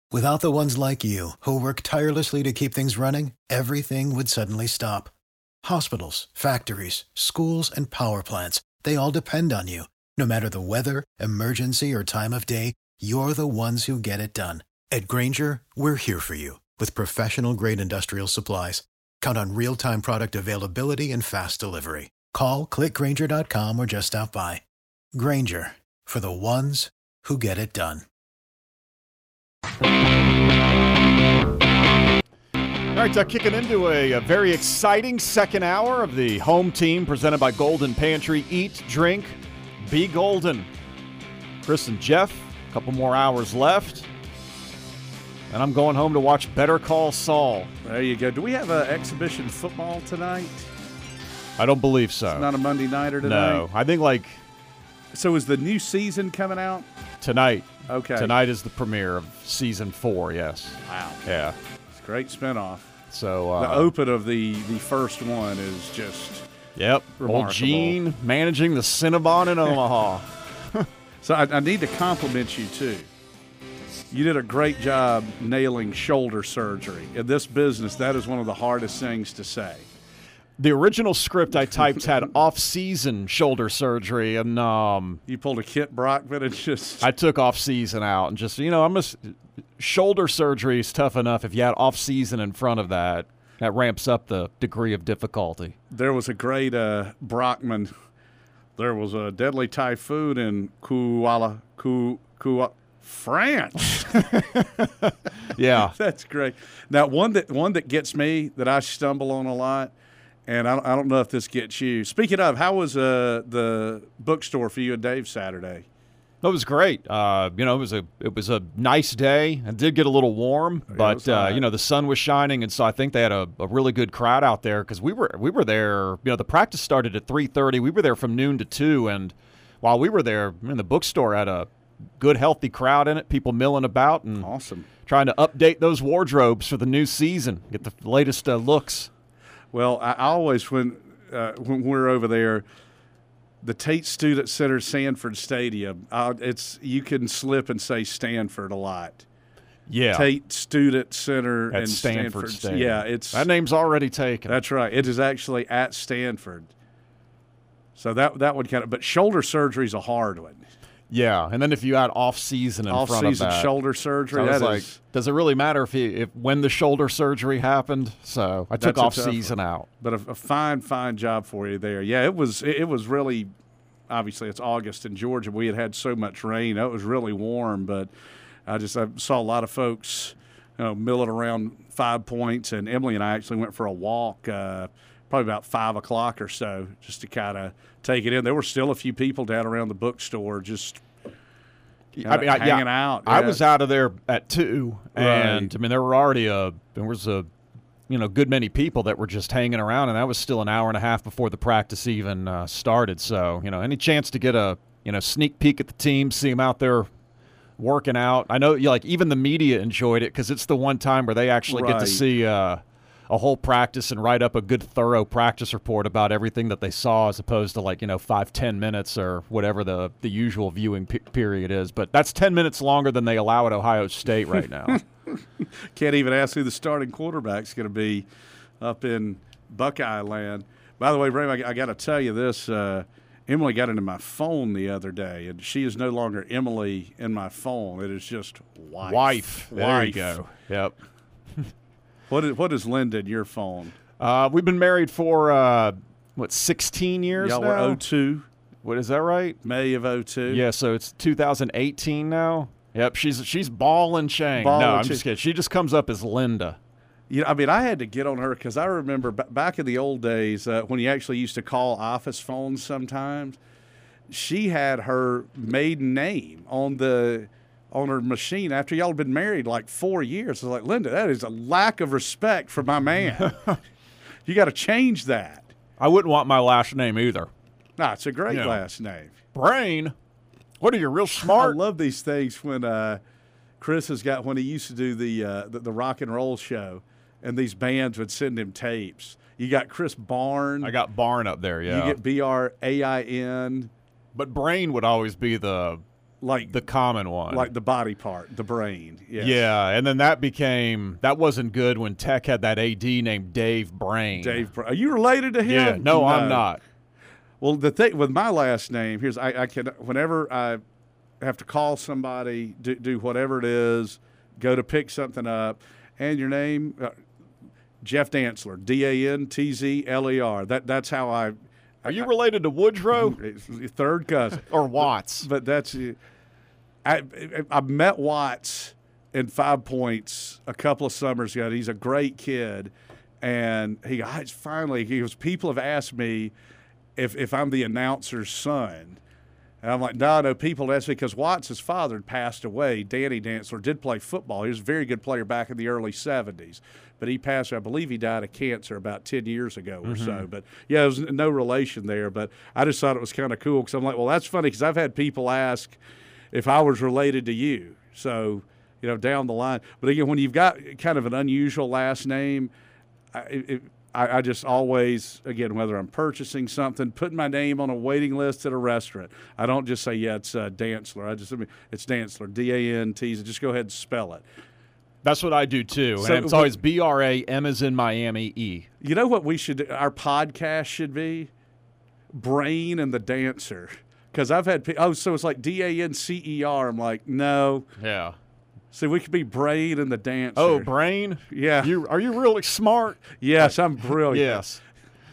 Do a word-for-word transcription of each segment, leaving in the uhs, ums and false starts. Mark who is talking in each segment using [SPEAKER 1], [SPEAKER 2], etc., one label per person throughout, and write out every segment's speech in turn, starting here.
[SPEAKER 1] Without the ones like you, who work tirelessly to keep things running, everything would suddenly stop. Hospitals, factories, schools, and power plants, they all depend on you. No matter the weather, emergency, or time of day, you're the ones who get it done. At Grainger, we're here for you with professional-grade industrial supplies. Count on real-time product availability and fast delivery. Call, click Grainger dot com, or just stop by. Grainger, for the ones who get it done.
[SPEAKER 2] All right, uh, kicking into a, a very exciting second hour of the home team presented by Golden Pantry. Eat, drink, be golden. Chris and Jeff, a couple more hours left. And I'm going home to watch Better Call Saul.
[SPEAKER 3] There you go. Do we have uh, exhibition football tonight?
[SPEAKER 2] I don't believe so.
[SPEAKER 3] It's not a Monday nighter tonight?
[SPEAKER 2] No. I think, like...
[SPEAKER 3] So is the new season coming out?
[SPEAKER 2] Tonight.
[SPEAKER 3] Okay.
[SPEAKER 2] Tonight is the premiere of season four, yes.
[SPEAKER 3] Wow.
[SPEAKER 2] Yeah.
[SPEAKER 3] It's a great spinoff.
[SPEAKER 2] So uh,
[SPEAKER 3] the open of the, the first one is just
[SPEAKER 2] Yep.
[SPEAKER 3] remarkable.
[SPEAKER 2] Old Gene managing the Cinnabon in Omaha.
[SPEAKER 3] So I, I need to compliment you, too. You did a great job nailing shoulder surgery. In this business, that is one of the hardest things to say.
[SPEAKER 2] The original script I typed had off-season shoulder surgery, and um,
[SPEAKER 3] You pulled a Kit Brockman and just...
[SPEAKER 2] I took off-season out and just, you know, I'm just shoulder surgery is tough enough. If you had off-season in front of that, that ramps up the degree of difficulty.
[SPEAKER 3] There was a great uh, Brockman. There was a deadly typhoon in Kuala, Ku, Ku, France.
[SPEAKER 2] Yeah.
[SPEAKER 3] That's great. Now, one that one that gets me that I stumble on a lot, and I don't, I don't know if this gets you. Speaking of, how was uh, the bookstore for you and Dave Saturday?
[SPEAKER 2] It was great. Uh, you know, it was a it was a nice day. It did get a little warm,
[SPEAKER 3] Yeah, it
[SPEAKER 2] but
[SPEAKER 3] was
[SPEAKER 2] uh,
[SPEAKER 3] hot.
[SPEAKER 2] you know the sun was shining, and so I think they had a, a really good crowd out there because we were we were there. You know, the practice started at three thirty. We were there from noon to two, and while we were there, I mean, the bookstore had a good, healthy crowd in it. People milling about and
[SPEAKER 3] Awesome.
[SPEAKER 2] trying to update those wardrobes for the new season, get the latest uh, looks.
[SPEAKER 3] Well, I, I always when uh, when we're over there. The Tate Student Center, Sanford Stadium. Uh, it's you can slip and say Stanford a lot.
[SPEAKER 2] Yeah,
[SPEAKER 3] Tate Student Center
[SPEAKER 2] at
[SPEAKER 3] and
[SPEAKER 2] Stanford
[SPEAKER 3] Stanford.
[SPEAKER 2] Stadium.
[SPEAKER 3] Yeah, it's
[SPEAKER 2] that name's already taken.
[SPEAKER 3] That's right. It is actually at Stanford. So that that would kind of. But shoulder surgery is a hard one.
[SPEAKER 2] Yeah, and then if you add off season in front of
[SPEAKER 3] Off-season
[SPEAKER 2] that,
[SPEAKER 3] shoulder surgery.
[SPEAKER 2] So I was
[SPEAKER 3] that
[SPEAKER 2] like,
[SPEAKER 3] is,
[SPEAKER 2] does it really matter if he, if when the shoulder surgery happened? So I took
[SPEAKER 3] That's a
[SPEAKER 2] off
[SPEAKER 3] tough
[SPEAKER 2] season
[SPEAKER 3] one.
[SPEAKER 2] out.
[SPEAKER 3] but a, a fine, fine job for you there. Yeah, it was. It, it was really. Obviously, it's August in Georgia. We had had so much rain. It was really warm, but I just I saw a lot of folks, you know, milling around Five Points, and Emily and I actually went for a walk, uh, probably about five o'clock or so, just to kind of take it in. There were still a few people down around the bookstore just.
[SPEAKER 2] I mean, I,
[SPEAKER 3] hanging
[SPEAKER 2] yeah,
[SPEAKER 3] out.
[SPEAKER 2] I
[SPEAKER 3] yeah.
[SPEAKER 2] was out of there at two, and
[SPEAKER 3] Right.
[SPEAKER 2] I mean there were already a there was a you know good many people that were just hanging around, and that was still an hour and a half before the practice even uh, started. So you know, any chance to get a you know sneak peek at the team, see them out there working out. I know, like even the media enjoyed it because it's the one time where they actually get
[SPEAKER 3] Right.
[SPEAKER 2] to see uh, a whole practice and write up a good, thorough practice report about everything that they saw, as opposed to like you know five, ten minutes or whatever the the usual viewing pe- period is. But that's ten minutes longer than they allow at Ohio State right now.
[SPEAKER 3] Can't even ask who the starting quarterback's going to be up in Buckeye land. By the way, Ray, I, I got to tell you this. Uh, Emily got into my phone the other day, and she is no longer Emily in my phone. It is just wife.
[SPEAKER 2] Wife. There
[SPEAKER 3] Wife.
[SPEAKER 2] you go. Yep.
[SPEAKER 3] What is, what is Linda in your phone?
[SPEAKER 2] Uh, we've been married for, uh, what, sixteen years
[SPEAKER 3] Y'all
[SPEAKER 2] now?
[SPEAKER 3] were oh two,
[SPEAKER 2] What, is that right?
[SPEAKER 3] May of oh two.
[SPEAKER 2] Yeah, so it's two thousand eighteen now. Yep, she's she's ball and chain.
[SPEAKER 3] Ball
[SPEAKER 2] no,
[SPEAKER 3] and
[SPEAKER 2] I'm
[SPEAKER 3] chain.
[SPEAKER 2] just kidding. She just comes up as Linda.
[SPEAKER 3] You know, I mean, I had to get on her because I remember b- back in the old days uh, when you actually used to call office phones sometimes, she had her maiden name on the on her machine after y'all had been married like four years. I was like, Linda, that is a lack of respect for my man. You got to change that.
[SPEAKER 2] I wouldn't want my last name either.
[SPEAKER 3] No, it's a great
[SPEAKER 2] Yeah.
[SPEAKER 3] last name.
[SPEAKER 2] Brain? What are you, real smart?
[SPEAKER 3] I love these things when uh, Chris has got, when he used to do the, uh, the the rock and roll show, and these bands would send him tapes. You got Chris Barn.
[SPEAKER 2] I got Barn up there, yeah.
[SPEAKER 3] You get B R A I N.
[SPEAKER 2] But Brain would always be the
[SPEAKER 3] like
[SPEAKER 2] the common one,
[SPEAKER 3] like the body part, the brain. Yes.
[SPEAKER 2] Yeah, and then that became that wasn't good when Tech had that A D named Dave Brain.
[SPEAKER 3] Dave, Bra- are you related to him?
[SPEAKER 2] Yeah, no,
[SPEAKER 3] no.
[SPEAKER 2] I'm not.
[SPEAKER 3] Well, the thing with my last name, here's I, I can whenever I have to call somebody, do, do whatever it is, go to pick something up, and your name, uh, Jeff Dantzler, D A N T Z L E R. That that's how I.
[SPEAKER 2] Are you related to Woodrow?
[SPEAKER 3] Third cousin.
[SPEAKER 2] Or Watts?
[SPEAKER 3] But that's I I met Watts in Five Points a couple of summers ago. He's a great kid, and he I finally he was people have asked me if if I'm the announcer's son. And I'm like, no, no, people ask me because Watts' father had passed away. Danny Dantzler did play football. He was a very good player back in the early seventies. But he passed, I believe he died of cancer about ten years ago or mm-hmm. so. But, yeah, there's no relation there. But I just thought it was kind of cool because I'm like, well, that's funny because I've had people ask if I was related to you. So, you know, down the line. But, again, when you've got kind of an unusual last name, I, it, I, I just always, again, whether I'm purchasing something, putting my name on a waiting list at a restaurant, I don't just say, yeah, it's uh, Dantzler. I just I mean, it's Dantzler, D A N T Z. Just go ahead and spell it.
[SPEAKER 2] That's what I do, too.
[SPEAKER 3] So,
[SPEAKER 2] and it's always B R A, M as in Miami, E.
[SPEAKER 3] You know what we should – our podcast should be? Brain and the Dancer. Because I've had – oh, so it's like D A N C E R. I'm like, no.
[SPEAKER 2] Yeah.
[SPEAKER 3] So we could be Brain and the Dancer.
[SPEAKER 2] Oh, Brain?
[SPEAKER 3] Yeah.
[SPEAKER 2] You Are you really smart?
[SPEAKER 3] Yes, I'm brilliant.
[SPEAKER 2] Yes.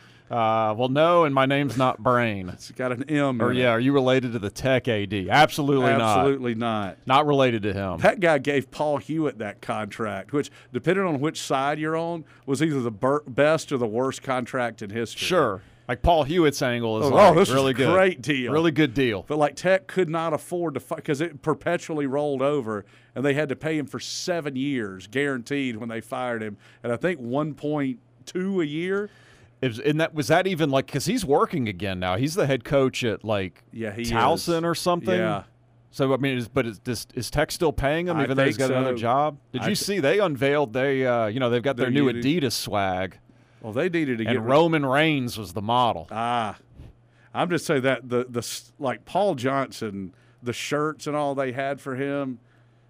[SPEAKER 2] Uh, well, no, and my name's not Brain.
[SPEAKER 3] It's got an M
[SPEAKER 2] Or,
[SPEAKER 3] in
[SPEAKER 2] yeah,
[SPEAKER 3] it.
[SPEAKER 2] are you related to the Tech A D? Absolutely,
[SPEAKER 3] Absolutely
[SPEAKER 2] not.
[SPEAKER 3] Absolutely not.
[SPEAKER 2] Not related to him.
[SPEAKER 3] That guy gave Paul Hewitt that contract, which, depending on which side you're on, was either the ber- best or the worst contract in history.
[SPEAKER 2] Sure. Like Paul Hewitt's angle is
[SPEAKER 3] oh,
[SPEAKER 2] like
[SPEAKER 3] oh, this
[SPEAKER 2] really
[SPEAKER 3] is a
[SPEAKER 2] good.
[SPEAKER 3] great deal.
[SPEAKER 2] Really good deal.
[SPEAKER 3] But, like, Tech could not afford to – because it perpetually rolled over, and they had to pay him for seven years, guaranteed, when they fired him. And I think one point two a year.
[SPEAKER 2] Is, and that was that even like because he's working again now. He's the head coach at like
[SPEAKER 3] yeah, he
[SPEAKER 2] Towson
[SPEAKER 3] is.
[SPEAKER 2] or something.
[SPEAKER 3] Yeah.
[SPEAKER 2] So I mean, is, but is, is, is Tech still paying him
[SPEAKER 3] I
[SPEAKER 2] even though he's got
[SPEAKER 3] so.
[SPEAKER 2] another job? Did you
[SPEAKER 3] I
[SPEAKER 2] see they unveiled they uh, you know they've got their, their new
[SPEAKER 3] new,
[SPEAKER 2] Adidas swag.
[SPEAKER 3] Well, they needed to
[SPEAKER 2] and
[SPEAKER 3] get
[SPEAKER 2] Roman Reigns was the model.
[SPEAKER 3] Ah, I'm just saying that the the like Paul Johnson, the shirts and all they had for him,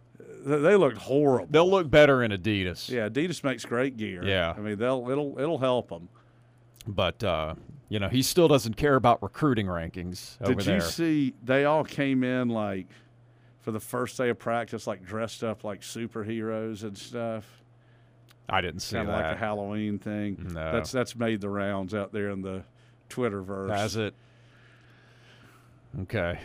[SPEAKER 3] they looked horrible.
[SPEAKER 2] They'll look better in Adidas.
[SPEAKER 3] Yeah, Adidas makes great gear.
[SPEAKER 2] Yeah,
[SPEAKER 3] I mean they'll it'll it'll help them.
[SPEAKER 2] But, uh, you know, he still doesn't care about recruiting rankings over
[SPEAKER 3] Did
[SPEAKER 2] there.
[SPEAKER 3] you see they all came in, like, for the first day of practice, like, dressed up like superheroes and stuff?
[SPEAKER 2] I didn't see
[SPEAKER 3] Kind
[SPEAKER 2] that.
[SPEAKER 3] of like a Halloween thing.
[SPEAKER 2] No.
[SPEAKER 3] That's that's made the rounds out there in the Twitterverse.
[SPEAKER 2] Has it? Okay.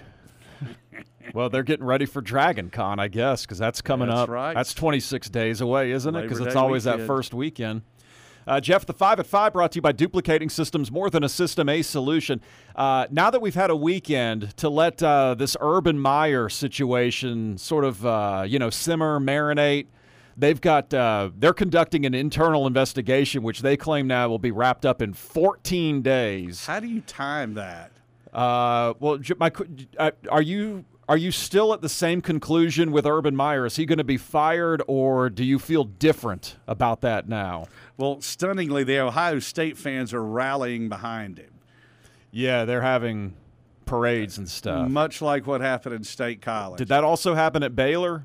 [SPEAKER 2] Well, they're getting ready for Dragon Con, I guess, because that's coming
[SPEAKER 3] that's
[SPEAKER 2] up.
[SPEAKER 3] Right.
[SPEAKER 2] That's twenty-six days away, isn't it? Because it's
[SPEAKER 3] Day
[SPEAKER 2] always
[SPEAKER 3] weekend.
[SPEAKER 2] that first weekend. Uh, Jeff, the five at five brought to you by Duplicating Systems, more than a system, a solution. Uh, now that we've had a weekend to let uh, this Urban Meyer situation sort of, uh, you know, simmer, marinate, they've got uh, they're conducting an internal investigation, which they claim now will be wrapped up in fourteen days.
[SPEAKER 3] How do you time that?
[SPEAKER 2] Uh, well, my, are you are you still at the same conclusion with Urban Meyer? Is he going to be fired, or do you feel different about that now?
[SPEAKER 3] Well, stunningly, the Ohio State fans are rallying behind him.
[SPEAKER 2] Yeah, they're having parades and stuff.
[SPEAKER 3] Much like what happened in State College.
[SPEAKER 2] Did that also happen at Baylor?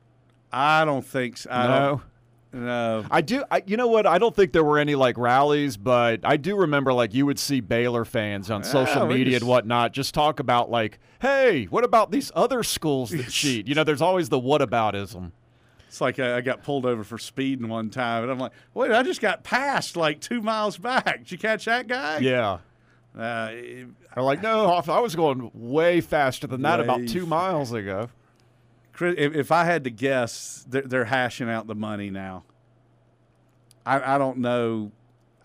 [SPEAKER 3] I don't think so. I
[SPEAKER 2] no.
[SPEAKER 3] Don't, no.
[SPEAKER 2] I do. I, you know what? I don't think there were any like rallies, but I do remember like you would see Baylor fans on social
[SPEAKER 3] yeah,
[SPEAKER 2] media
[SPEAKER 3] just,
[SPEAKER 2] and whatnot just talk about like, hey, what about these other schools that cheat? You know, there's always the whataboutism.
[SPEAKER 3] It's like I got pulled over for speeding one time, and I'm like, wait, I just got passed like two miles back. Did you catch that guy?
[SPEAKER 2] Yeah.
[SPEAKER 3] Uh,
[SPEAKER 2] They're like, no, I was going way faster than that
[SPEAKER 3] way
[SPEAKER 2] about two miles ago.
[SPEAKER 3] Chris, if, if I had to guess, they're, they're hashing out the money now. I, I don't know. I,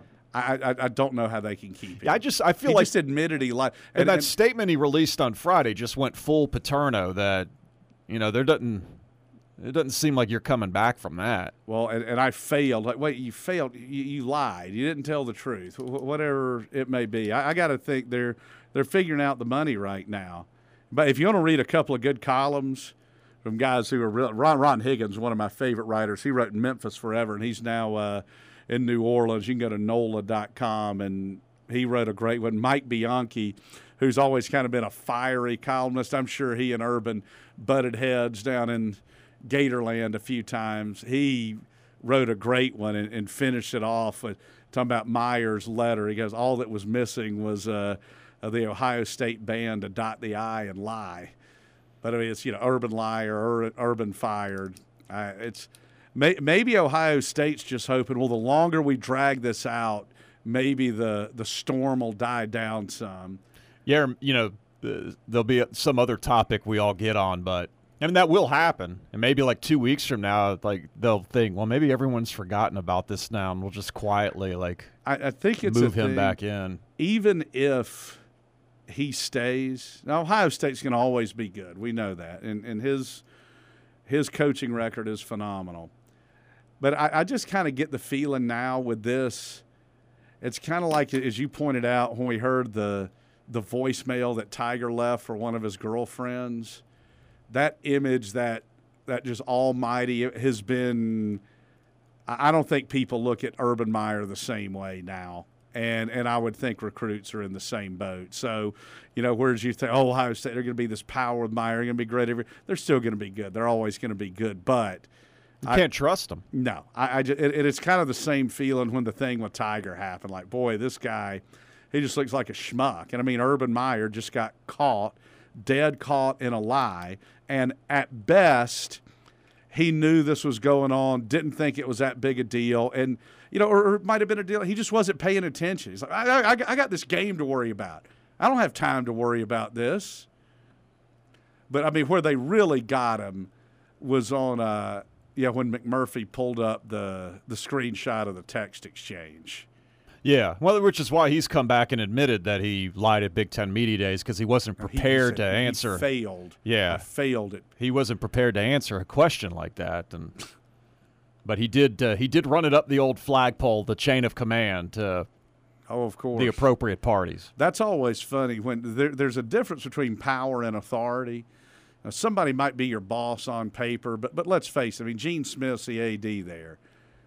[SPEAKER 3] I I don't know how they can keep it.
[SPEAKER 2] Yeah, I just I feel
[SPEAKER 3] he
[SPEAKER 2] like
[SPEAKER 3] just admitted he lied.
[SPEAKER 2] And,
[SPEAKER 3] And
[SPEAKER 2] that
[SPEAKER 3] and,
[SPEAKER 2] statement he released on Friday just went full Paterno. That you know there doesn't it doesn't seem like you're coming back from that.
[SPEAKER 3] Well, and, and I failed. Like, wait, you failed. You, you lied. You didn't tell the truth. Wh- whatever it may be. I, I got to think they're they're figuring out the money right now. But if you want to read a couple of good columns from guys who are real, Ron Ron Higgins, one of my favorite writers. He wrote in Memphis forever, and he's now uh, in New Orleans. You can go to N O L A dot com, and he wrote a great one. Mike Bianchi who's always kind of been a fiery columnist. I'm sure he and Urban butted heads down in Gatorland a few times. He wrote a great one and, and finished it off with talking about Meyer's letter. He goes, all that was missing was uh, uh, the Ohio State band to dot the I and lie. But I mean, it's, you know, Urban liar, Ur- Urban fired. Uh, it's may, maybe Ohio State's just hoping, well, the longer we drag this out, maybe the, the storm will die down some.
[SPEAKER 2] Yeah, you know, uh, there'll be some other topic we all get on, but I mean, that will happen. And maybe like two weeks from now, like they'll think, well, maybe everyone's forgotten about this now, and we'll just quietly like
[SPEAKER 3] I, I think it's
[SPEAKER 2] move
[SPEAKER 3] a
[SPEAKER 2] him
[SPEAKER 3] thing,
[SPEAKER 2] back in.
[SPEAKER 3] Even if he stays, now Ohio State's going to always be good. We know that, and and his his coaching record is phenomenal. But I, I just kind of get the feeling now with this, it's kind of like, as you pointed out, when we heard the the voicemail that Tiger left for one of his girlfriends. That image, that that just almighty has been – I don't think people look at Urban Meyer the same way now, and and I would think recruits are in the same boat. So, you know, whereas you think, oh, Ohio State, they're going to be this power with Meyer, they're going to be great. Every, they're still going to be good. They're always going to be good, but –
[SPEAKER 2] You can't trust them.
[SPEAKER 3] No. I, I just, it, it's kind of the same feeling when the thing with Tiger happened. Like, boy, this guy, he just looks like a schmuck. And, I mean, Urban Meyer just got caught, dead caught in a lie. And at best, he knew this was going on, didn't think it was that big a deal. And, you know, or, or it might have been a deal. He just wasn't paying attention. He's like, I, I, I got this game to worry about. I don't have time to worry about this. But, I mean, where they really got him was on, uh, yeah, when McMurphy pulled up the, the screenshot of the text exchange.
[SPEAKER 2] Yeah, well, which is why he's come back and admitted that he lied at Big Ten Media Days because he wasn't prepared
[SPEAKER 3] he
[SPEAKER 2] to answer.
[SPEAKER 3] He failed.
[SPEAKER 2] Yeah,
[SPEAKER 3] I failed it.
[SPEAKER 2] He wasn't prepared to answer a question like that, and but he did. Uh, he did run it up the old flagpole, the chain of command to
[SPEAKER 3] oh, of course,
[SPEAKER 2] the appropriate parties.
[SPEAKER 3] That's always funny when there, there's a difference between power and authority. Now, somebody might be your boss on paper, but but let's face it. I mean, Gene Smith's the A D there.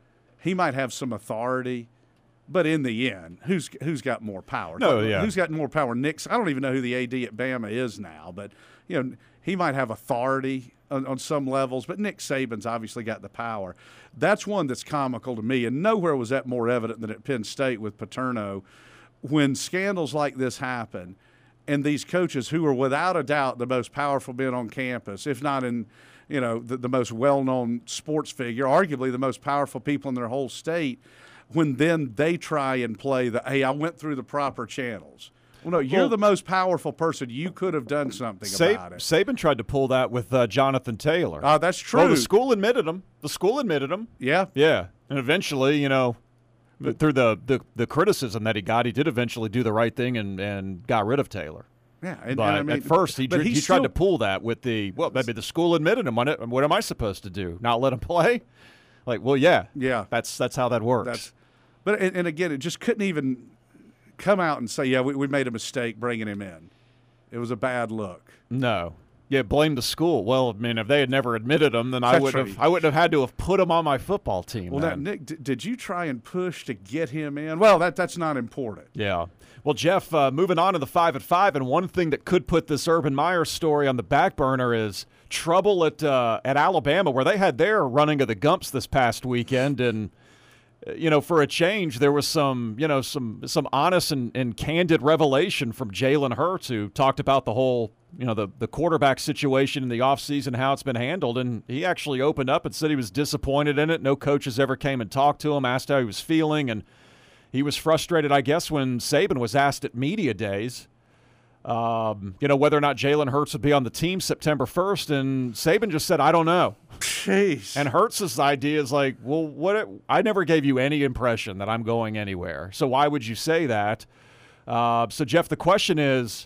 [SPEAKER 3] He might have some authority. But in the end, who's who's got more power?
[SPEAKER 2] No, yeah.
[SPEAKER 3] Who's got more power? Nick's. I don't even know who the A D at Bama is now, but you know he might have authority on, on some levels. But Nick Saban's obviously got the power. That's one that's comical to me, and nowhere was that more evident than at Penn State with Paterno. When scandals like this happen, and these coaches who are without a doubt the most powerful men on campus, if not in you know the, the most well-known sports figure, arguably the most powerful people in their whole state. When then they try and play the, hey, I went through the proper channels. Well, no, you're well, the most powerful person. You could have done something
[SPEAKER 2] Sab-
[SPEAKER 3] about it.
[SPEAKER 2] Saban tried to pull that with uh, Jonathan Taylor.
[SPEAKER 3] Oh, uh, that's true.
[SPEAKER 2] Well, the school admitted him. The school admitted him.
[SPEAKER 3] Yeah.
[SPEAKER 2] Yeah. And eventually, you know, through the, the, the criticism that he got, he did eventually do the right thing and, and got rid of Taylor.
[SPEAKER 3] Yeah, and,
[SPEAKER 2] but
[SPEAKER 3] and I mean,
[SPEAKER 2] at first he,
[SPEAKER 3] he,
[SPEAKER 2] he
[SPEAKER 3] still,
[SPEAKER 2] tried to pull that with the, well, maybe the school admitted him on it. What am I supposed to do? Not let him play? Like, well, yeah.
[SPEAKER 3] Yeah.
[SPEAKER 2] That's that's how that works.
[SPEAKER 3] That's, But and, and again, it just couldn't even come out and say, "Yeah, we, we made a mistake bringing him in. It was a bad look."
[SPEAKER 2] No, yeah, blame the school. Well, I mean, if they had never admitted him, then I
[SPEAKER 3] That's
[SPEAKER 2] would
[SPEAKER 3] right.
[SPEAKER 2] have I wouldn't have had to have put him on my football team.
[SPEAKER 3] Well, now, Nick, d- did you try and push to get him in? Well, that that's not important.
[SPEAKER 2] Yeah. Well, Jeff, uh, moving on to the five at five, and one thing that could put this Urban Meyer story on the back burner is trouble at uh, at Alabama, where they had their running of the Gumps this past weekend, and. You know, for a change, there was some, you know, some some honest and, and candid revelation from Jalen Hurts, who talked about the whole, you know, the, the quarterback situation in the offseason, how it's been handled. And he actually opened up and said he was disappointed in it. No coaches ever came and talked to him, asked how he was feeling. And he was frustrated, I guess, when Saban was asked at media days, um, you know, whether or not Jalen Hurts would be on the team September first. And Saban just said, I don't know.
[SPEAKER 3] Jeez.
[SPEAKER 2] And Hurts' idea is like, well, what? I never gave you any impression that I'm going anywhere. So why would you say that? Uh, so, Jeff, the question is,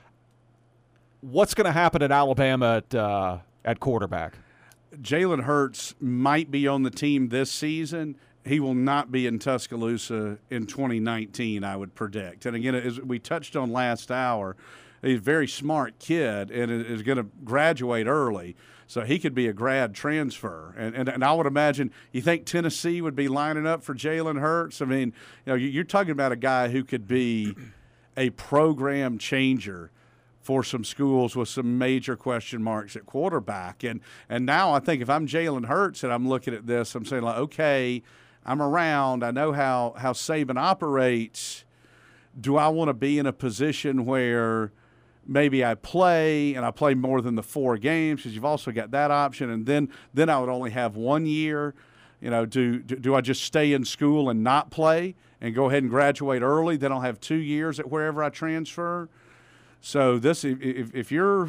[SPEAKER 2] what's going to happen at Alabama at, uh, at quarterback?
[SPEAKER 3] Jalen Hurts might be on the team this season. He will not be in Tuscaloosa in twenty nineteen, I would predict. And, again, as we touched on last hour, he's a very smart kid and is going to graduate early. So he could be a grad transfer. And, and and I would imagine, you think Tennessee would be lining up for Jalen Hurts? I mean, you know, you're talking about a guy who could be a program changer for some schools with some major question marks at quarterback. And and now I think if I'm Jalen Hurts and I'm looking at this, I'm saying, like, okay, I'm around. I know how, how Saban operates. Do I want to be in a position where maybe I play and I play more than the four games, because you've also got that option, and then then I would only have one year. You know, do, do do I just stay in school and not play and go ahead and graduate early? Then I'll have two years at wherever I transfer. So this, if if you're,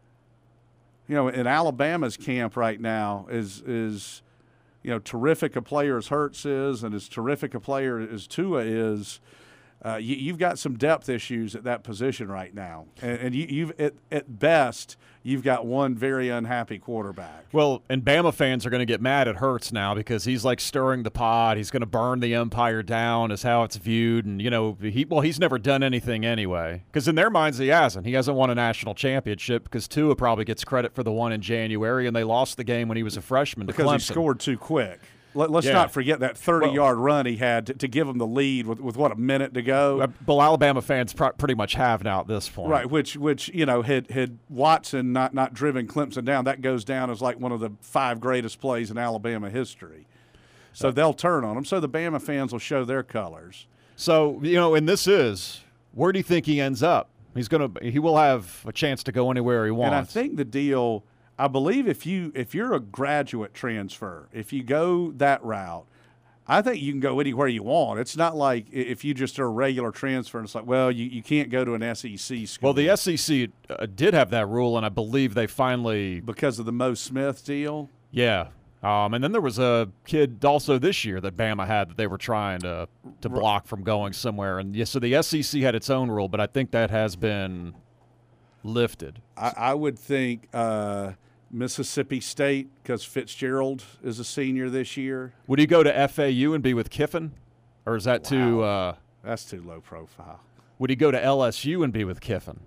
[SPEAKER 3] you know, in Alabama's camp right now, is is, you know, terrific a player as Hurts is, and as terrific a player as Tua is. Uh, you, you've got some depth issues at that position right now, and, and you, you've at, at best you've got one very unhappy quarterback.
[SPEAKER 2] Well, and Bama fans are going to get mad at Hurts now because he's like stirring the pot. He's going to burn the empire down, is how it's viewed, and you know, he well, he's never done anything anyway. Because in their minds, he hasn't. He hasn't won a national championship because Tua probably gets credit for the one in January, and they lost the game when he was a freshman to
[SPEAKER 3] because
[SPEAKER 2] Clemson.
[SPEAKER 3] He scored too quick. Let, let's
[SPEAKER 2] Yeah.
[SPEAKER 3] not forget that thirty-yard well, run he had to, to give him the lead with, with, what, a minute to go?
[SPEAKER 2] Well, Alabama fans pr- pretty much have now at this point.
[SPEAKER 3] Right, which, which you know, had, had Watson not, not driven Clemson down, that goes down as like one of the five greatest plays in Alabama history. So uh, they'll turn on him. So the Bama fans will show their colors.
[SPEAKER 2] So, you know, and this is, where do you think he ends up? He's going to, he will have a chance to go anywhere he wants.
[SPEAKER 3] And I think the deal – I believe if you if you're a graduate transfer, if you go that route, I think you can go anywhere you want. It's not like if you just are a regular transfer and it's like, well, you, you can't go to an S E C school.
[SPEAKER 2] Well, the S E C uh, did have that rule, and I believe they finally –
[SPEAKER 3] because of the Mo Smith deal?
[SPEAKER 2] Yeah. Um, and then there was a kid also this year that Bama had that they were trying to, to block from going somewhere. And yeah, so the S E C had its own rule, but I think that has been lifted.
[SPEAKER 3] I, I would think uh, – Mississippi State, because Fitzgerald is a senior this year.
[SPEAKER 2] Would he go to F A U and be with Kiffin? Or is that
[SPEAKER 3] wow.
[SPEAKER 2] too uh, –
[SPEAKER 3] That's too low profile.
[SPEAKER 2] Would he go to L S U and be with Kiffin?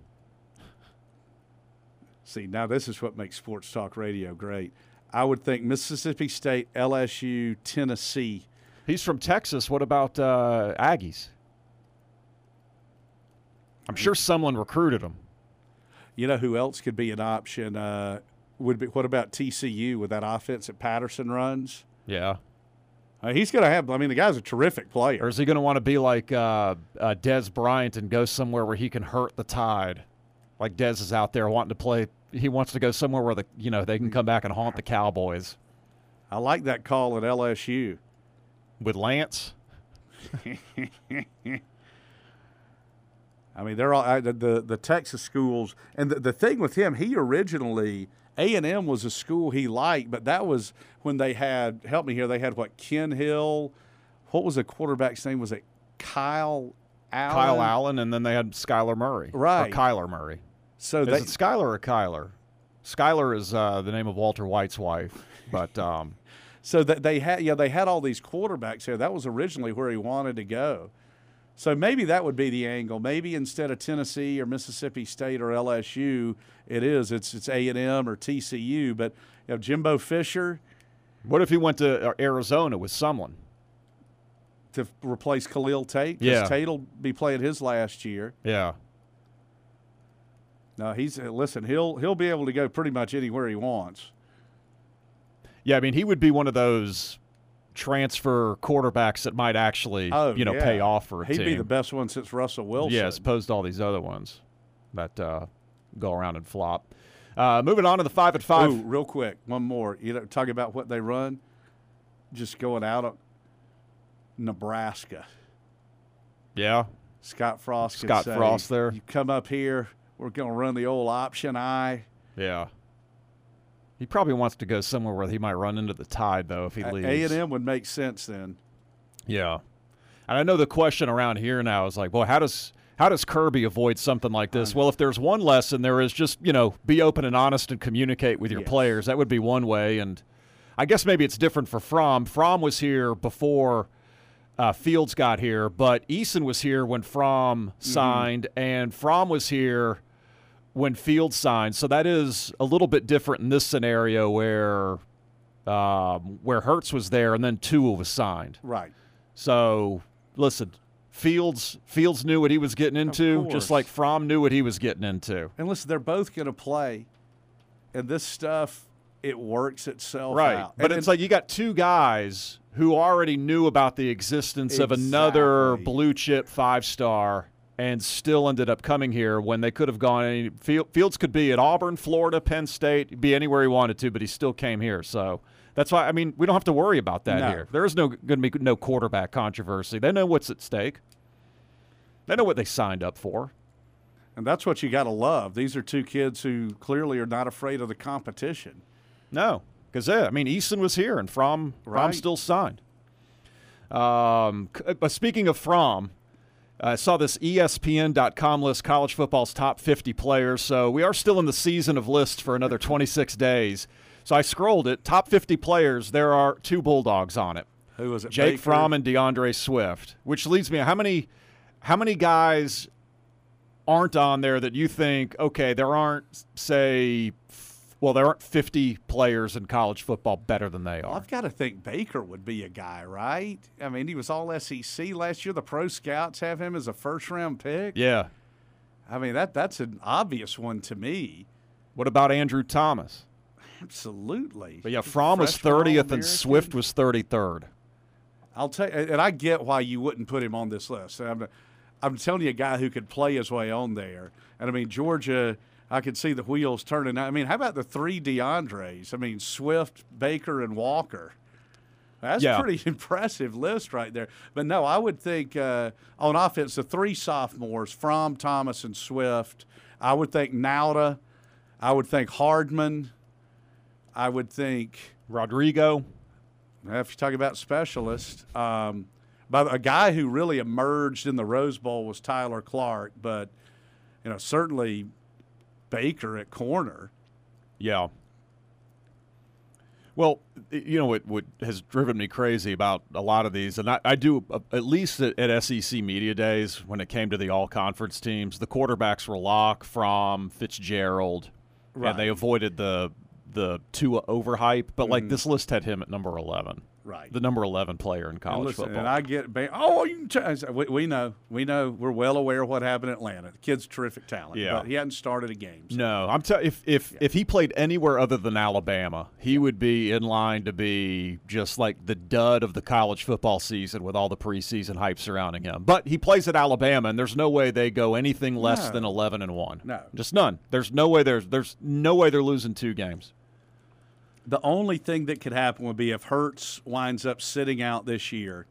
[SPEAKER 3] See, now this is what makes sports talk radio great. I would think Mississippi State, L S U, Tennessee.
[SPEAKER 2] He's from Texas. What about uh, Aggies? I'm sure someone recruited him.
[SPEAKER 3] You know who else could be an option? Uh, would be what about T C U with that offense that Patterson runs?
[SPEAKER 2] Yeah.
[SPEAKER 3] Uh, he's going to have – I mean, the guy's a terrific player.
[SPEAKER 2] Or is he going to want to be like uh, uh, Des Bryant and go somewhere where he can hurt the Tide? Like Des is out there wanting to play – he wants to go somewhere where the you know they can come back and haunt the Cowboys.
[SPEAKER 3] I like that call at L S U.
[SPEAKER 2] With Lance?
[SPEAKER 3] I mean, they're all – the, the the Texas schools – and the, the thing with him, he originally – A and M was a school he liked, but that was when they had – help me here – they had, what, Ken Hill? What was the quarterback's name? Was it Kyle Allen?
[SPEAKER 2] Kyle Allen, and then they had Skylar Murray.
[SPEAKER 3] Right.
[SPEAKER 2] Or Kyler Murray.
[SPEAKER 3] So
[SPEAKER 2] is
[SPEAKER 3] they,
[SPEAKER 2] it Skylar or Kyler? Skylar is uh, the name of Walter White's wife. But um,
[SPEAKER 3] so that they had – yeah, they had all these quarterbacks here. That was originally where he wanted to go. So maybe that would be the angle. Maybe instead of Tennessee or Mississippi State or L S U, it is. It's it's A and M or T C U. But you know, Jimbo Fisher.
[SPEAKER 2] What if he went to Arizona with someone?
[SPEAKER 3] To replace Khalil Tate?
[SPEAKER 2] Yeah.
[SPEAKER 3] Because Tate will be playing his last year.
[SPEAKER 2] Yeah.
[SPEAKER 3] No, he's – listen, he'll he'll be able to go pretty much anywhere he wants.
[SPEAKER 2] Yeah, I mean, he would be one of those – transfer quarterbacks that might actually,
[SPEAKER 3] oh,
[SPEAKER 2] you know,
[SPEAKER 3] yeah.
[SPEAKER 2] pay off for a
[SPEAKER 3] He'd
[SPEAKER 2] team.
[SPEAKER 3] be the best one since Russell Wilson.
[SPEAKER 2] Yeah, as opposed to all these other ones that uh, go around and flop. Uh, moving on to the five at five.
[SPEAKER 3] Ooh, real quick, one more. You know, talk about what they run. Just going out of Nebraska.
[SPEAKER 2] Yeah.
[SPEAKER 3] Scott Frost.
[SPEAKER 2] Scott
[SPEAKER 3] say,
[SPEAKER 2] Frost there.
[SPEAKER 3] You come up here, we're going to run the old option eye.
[SPEAKER 2] Yeah. He probably wants to go somewhere where he might run into the Tide, though, if he leaves.
[SPEAKER 3] A and M would make sense then.
[SPEAKER 2] Yeah. And I know the question around here now is like, well, how does how does Kirby avoid something like this? Well, if there's one lesson, there is just, you know, be open and honest and communicate with your
[SPEAKER 3] yes.
[SPEAKER 2] players. That would be one way. And I guess maybe it's different for Fromm. Fromm was here before uh, Fields got here, but Eason was here when Fromm mm-hmm. signed, and Fromm was here when Fields signed. So that is a little bit different in this scenario where um, where Hurts was there and then Tua was signed.
[SPEAKER 3] Right.
[SPEAKER 2] So, listen, Fields Fields knew what he was getting into,
[SPEAKER 3] course.
[SPEAKER 2] just like Fromm knew what he was getting into.
[SPEAKER 3] And listen, they're both going to play, and this stuff, it works itself
[SPEAKER 2] Right.
[SPEAKER 3] out.
[SPEAKER 2] But
[SPEAKER 3] and,
[SPEAKER 2] it's like you got two guys who already knew about the existence
[SPEAKER 3] Exactly.
[SPEAKER 2] of another blue chip five star and still ended up coming here when they could have gone any Fields could be at Auburn, Florida, Penn State, be anywhere he wanted to, but he still came here. So that's why, I mean, we don't have to worry about that
[SPEAKER 3] No.
[SPEAKER 2] here. There is no going to be no quarterback controversy. They know what's at stake. They know what they signed up for.
[SPEAKER 3] And that's what you got to love. These are two kids who clearly are not afraid of the competition.
[SPEAKER 2] No, because I mean, Eason was here, and Fromm,
[SPEAKER 3] Right.
[SPEAKER 2] Fromm still signed. Um, c- but speaking of Fromm, I saw this E S P N dot com list, college football's top fifty players. So we are still in the season of lists for another twenty-six days. So I scrolled it. Top fifty players. There are two Bulldogs on it.
[SPEAKER 3] Who was it?
[SPEAKER 2] Jake
[SPEAKER 3] Baker?
[SPEAKER 2] Fromm and DeAndre Swift. Which leads me, how many, how many guys aren't on there that you think, okay, there aren't, say, f- well, there aren't fifty players in college football better than they
[SPEAKER 3] Well,
[SPEAKER 2] are.
[SPEAKER 3] I've got to think Baker would be a guy, right? I mean, he was all S E C last year. The pro scouts have him as a first-round pick.
[SPEAKER 2] Yeah.
[SPEAKER 3] I mean, that that's an obvious one to me.
[SPEAKER 2] What about Andrew Thomas?
[SPEAKER 3] Absolutely.
[SPEAKER 2] But yeah, Fromm was
[SPEAKER 3] Freshman
[SPEAKER 2] thirtieth and
[SPEAKER 3] All-American.
[SPEAKER 2] Swift was thirty-third.
[SPEAKER 3] I'll tell you, and I get why you wouldn't put him on this list. I'm, I'm telling you, a guy who could play his way on there. And I mean, Georgia, I could see the wheels turning. I mean, how about the three DeAndres? I mean, Swift, Baker, and Walker. That's
[SPEAKER 2] Yeah.
[SPEAKER 3] a pretty impressive list right there. But no, I would think uh, on offense, the three sophomores, Fromm, Thomas, and Swift. I would think Nauta. I would think Hardman. I would think,
[SPEAKER 2] Rodrigo.
[SPEAKER 3] well, if you talk about specialists, um, but a guy who really emerged in the Rose Bowl was Tyler Clark. But you know, certainly Baker at corner.
[SPEAKER 2] Yeah. Well, you know what, what has driven me crazy about a lot of these, and I, I do uh, at least at, at S E C Media Days when it came to the all-conference teams, the quarterbacks were Locke, Fromm, Fitzgerald,
[SPEAKER 3] Right.
[SPEAKER 2] and they avoided the the Tua overhype. But like this list had him at number eleven,
[SPEAKER 3] Right.
[SPEAKER 2] the number eleven player in college
[SPEAKER 3] And listen,
[SPEAKER 2] football.
[SPEAKER 3] and I get, ba- oh, you can t- I said, we, we know, we know, we're well aware of what happened in Atlanta. The kid's terrific talent,
[SPEAKER 2] Yeah.
[SPEAKER 3] but he hadn't started a game. So.
[SPEAKER 2] No, I'm tell if if if he played anywhere other than Alabama, he would be in line to be just like the dud of the college football season with all the preseason hype surrounding him. But he plays at Alabama, and there's no way they go anything less
[SPEAKER 3] No.
[SPEAKER 2] than eleven and one.
[SPEAKER 3] No.
[SPEAKER 2] Just none. There's no way. There's there's no way they're losing two games.
[SPEAKER 3] The only thing that could happen would be if Hurts winds up sitting out this year,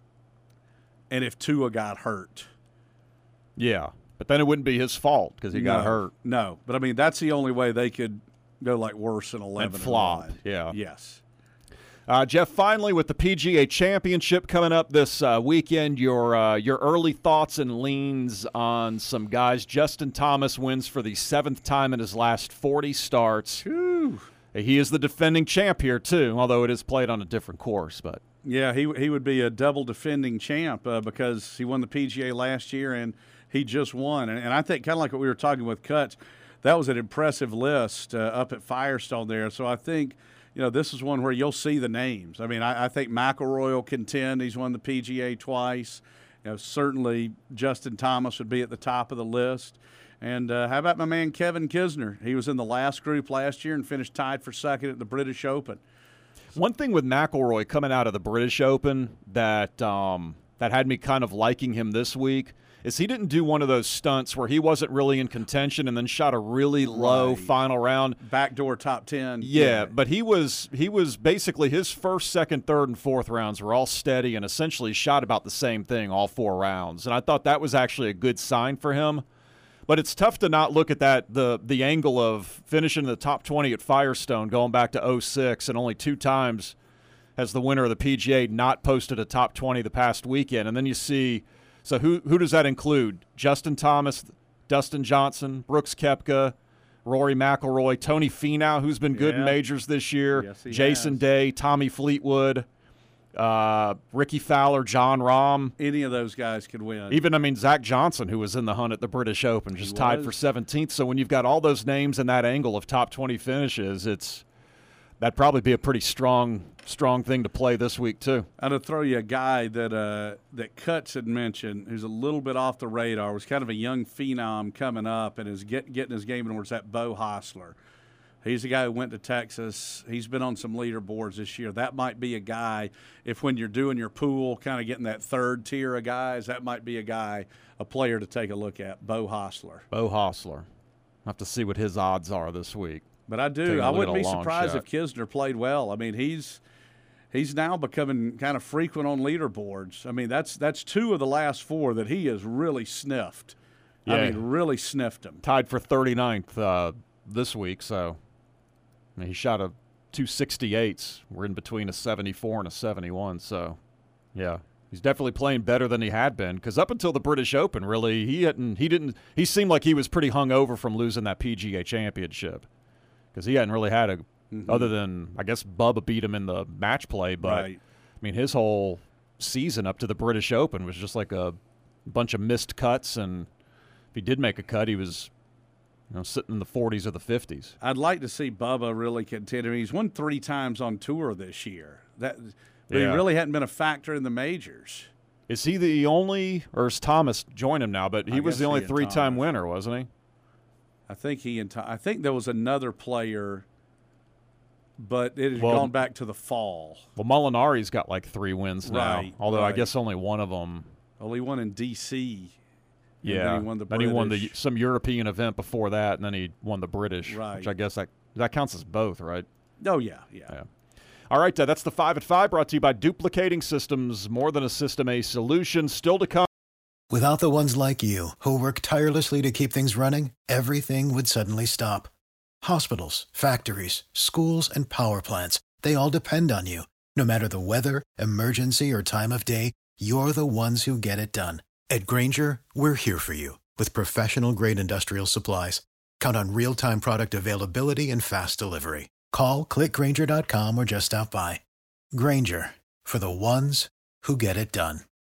[SPEAKER 3] and if Tua got hurt.
[SPEAKER 2] Yeah, but then it wouldn't be his fault because he got
[SPEAKER 3] No,
[SPEAKER 2] hurt
[SPEAKER 3] No, but I mean that's the only way they could go like worse than eleven
[SPEAKER 2] and flop.
[SPEAKER 3] one.
[SPEAKER 2] Yeah.
[SPEAKER 3] Yes.
[SPEAKER 2] Uh, Jeff, finally, with the P G A Championship coming up this uh, weekend, your uh, your early thoughts and leans on some guys. Justin Thomas wins for the seventh time in his last forty starts.
[SPEAKER 3] Whew.
[SPEAKER 2] He is the defending champ here, too, although it is played on a different course. But
[SPEAKER 3] Yeah, he he would be a double defending champ uh, because he won the P G A last year and he just won. And, and I think kind of like what we were talking with Cuts, that was an impressive list uh, up at Firestone there. So I think, you know, this is one where you'll see the names. I mean, I, I think McElroy will contend. He's won the P G A twice. You know, certainly Justin Thomas would be at the top of the list. And uh, how about my man Kevin Kisner? He was in the last group last year and finished tied for second at the British Open.
[SPEAKER 2] one thing with McElroy coming out of the British Open that um, that had me kind of liking him this week is he didn't do one of those stunts where he wasn't really in contention and then shot a really low
[SPEAKER 3] Right.
[SPEAKER 2] final round.
[SPEAKER 3] Backdoor top ten.
[SPEAKER 2] Yeah, but he was he was basically his first, second, third, and fourth rounds were all steady and essentially shot about the same thing all four rounds. And I thought that was actually a good sign for him. But it's tough to not look at that the the angle of finishing in the top twenty at Firestone going back to oh six, and only two times has the winner of the P G A not posted a top twenty the past weekend. And then you see, so who who does that include? Justin Thomas, Dustin Johnson, Brooks Koepka, Rory McIlroy, Tony Finau, who's been good in
[SPEAKER 3] Yeah.
[SPEAKER 2] majors this year,
[SPEAKER 3] Yes, he
[SPEAKER 2] Jason
[SPEAKER 3] has.
[SPEAKER 2] Day, Tommy Fleetwood, uh, Ricky Fowler, John Rahm.
[SPEAKER 3] Any of those guys could win.
[SPEAKER 2] Even, I mean, Zach Johnson, who was in the hunt at the British Open, just
[SPEAKER 3] He
[SPEAKER 2] tied
[SPEAKER 3] was.
[SPEAKER 2] for seventeenth. So when you've got all those names in that angle of top twenty finishes, it's that'd probably be a pretty strong strong thing to play this week too.
[SPEAKER 3] I'm going to throw you a guy that uh, that Cuts had mentioned who's a little bit off the radar, was kind of a young phenom coming up and is get, getting his game in order. It's that Bo Hostler. He's a guy who went to Texas. He's been on some leaderboards this year. That might be a guy, if when you're doing your pool, kind of getting that third tier of guys, that might be a guy, a player to take a look at, Bo Hostler.
[SPEAKER 2] Bo Hostler. I'll have to see what his odds are this week.
[SPEAKER 3] But I do. I wouldn't be surprised shot. if Kisner played well. I mean, he's he's now becoming kind of frequent on leaderboards. I mean, that's that's two of the last four that he has really sniffed. Yeah. I mean, really sniffed them.
[SPEAKER 2] Tied for thirty-ninth uh, this week, so I mean, he shot a two sixty-eights. We're in between a seventy-four and a seventy-one, so yeah. He's definitely playing better than he had been, because up until the British Open, really, he hadn't he didn't he seemed like he was pretty hungover from losing that P G A Championship. Because he hadn't really had a, mm-hmm. other than, I guess, Bubba beat him in the match play. But,
[SPEAKER 3] right.
[SPEAKER 2] I mean, his whole season up to the British Open was just like a bunch of missed cuts. And if he did make a cut, he was, you know, sitting in the forties or the fifties.
[SPEAKER 3] I'd like to see Bubba really contend. I mean, he's won three times on tour this year. That, but yeah. he really hadn't been a factor in the majors.
[SPEAKER 2] Is he the only, or is Thomas joined him now? But he I was the only three-time winner, wasn't he?
[SPEAKER 3] I think he and I think there was another player, but it has
[SPEAKER 2] well,
[SPEAKER 3] gone back to the fall.
[SPEAKER 2] Well, Molinari's got like three wins now,
[SPEAKER 3] right,
[SPEAKER 2] although
[SPEAKER 3] right.
[SPEAKER 2] I guess only one of them.
[SPEAKER 3] Only one in D C
[SPEAKER 2] Yeah,
[SPEAKER 3] then he won the
[SPEAKER 2] then
[SPEAKER 3] British.
[SPEAKER 2] he won the some European event before that, and then he won the British,
[SPEAKER 3] right.
[SPEAKER 2] which I guess that that counts as both, right?
[SPEAKER 3] Oh yeah, yeah.
[SPEAKER 2] yeah. All right, uh, that's the five at five brought to you by Duplicating Systems, more than a system, a solution. Still to come.
[SPEAKER 1] Without the ones like you, who work tirelessly to keep things running, everything would suddenly stop. Hospitals, factories, schools, and power plants, they all depend on you. No matter the weather, emergency, or time of day, you're the ones who get it done. At Grainger, we're here for you with professional-grade industrial supplies. Count on real-time product availability and fast delivery. Call, click Grainger dot com, or just stop by. Grainger, for the ones who get it done.